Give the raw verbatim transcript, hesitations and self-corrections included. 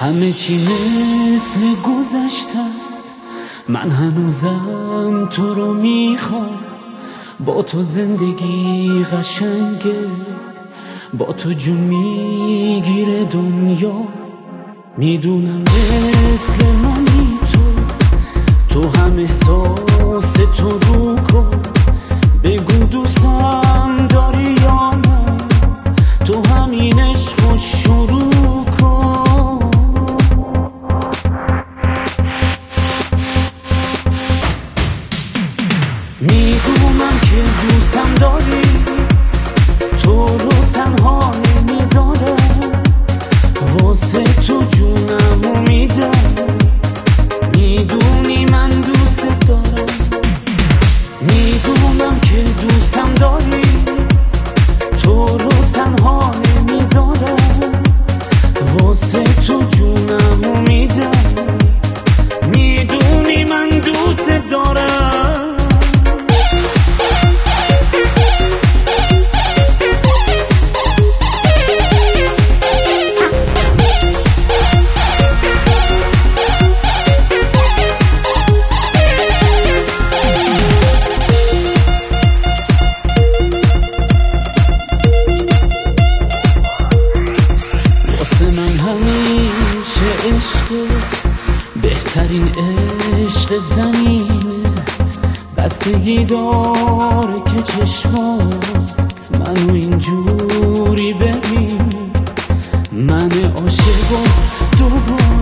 همه چی مثل گذشته است، من هنوزم تو رو میخوام. با تو زندگی قشنگه، با تو جون میگیره دنیا. میدونم مثل منی تو، تو هم احساس تو رو کن. بگو دوستم داری یا نه، تو همین عشقو شروع کن. میدونم که دوستم داری، تو رو تنها نمیذارم، واسه تو جونمو میدم. میدونی من دوست دارم، میدونم که دوستم داری، تو رو تنها نمیذارم، واسه تو جونمو میدم. میدونی من دوست دارم. عشقت بهترین عشق زمینه، بستگی داره که چشمات منو اینجوری ببینه. من عاشق و دوباره